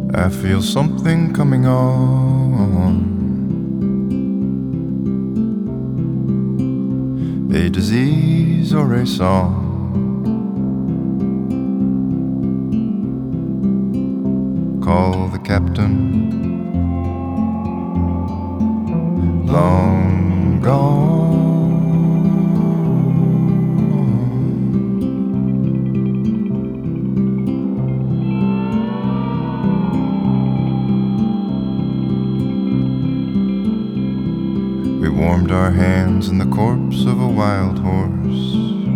I feel something coming on, a disease or a song. Call the captain, long gone. We warmed our hands in the corpse of a wild horse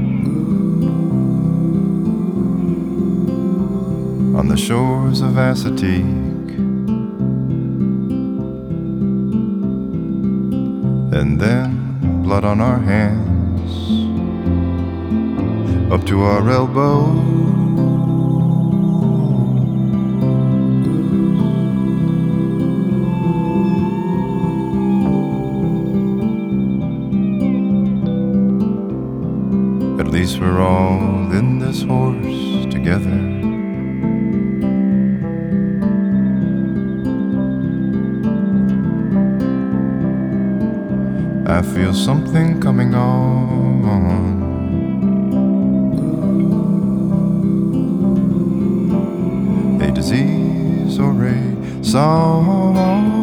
on the shores of Assateague, and then blood on our hands up to our elbows. At least we're all in this horse together. I feel something coming on, a disease or a song.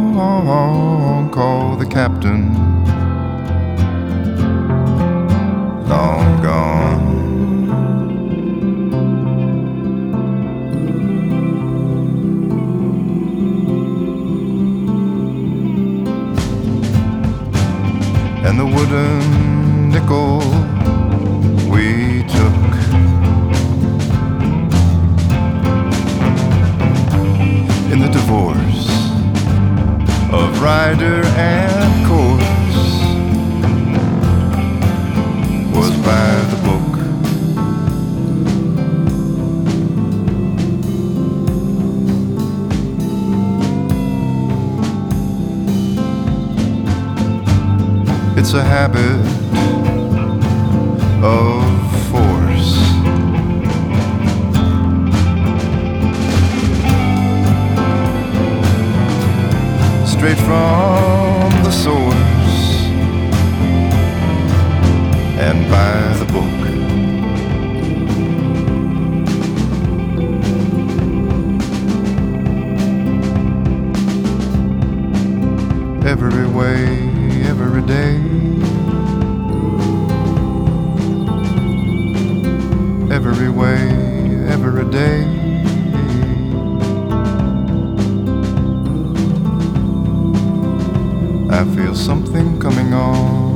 Call the captain, long gone. And the wooden nickel we took in the divorce of rider and course was by the book. It's a habit of force, straight from the source and by the book. Every way, every day, every way, every day. I feel something coming on.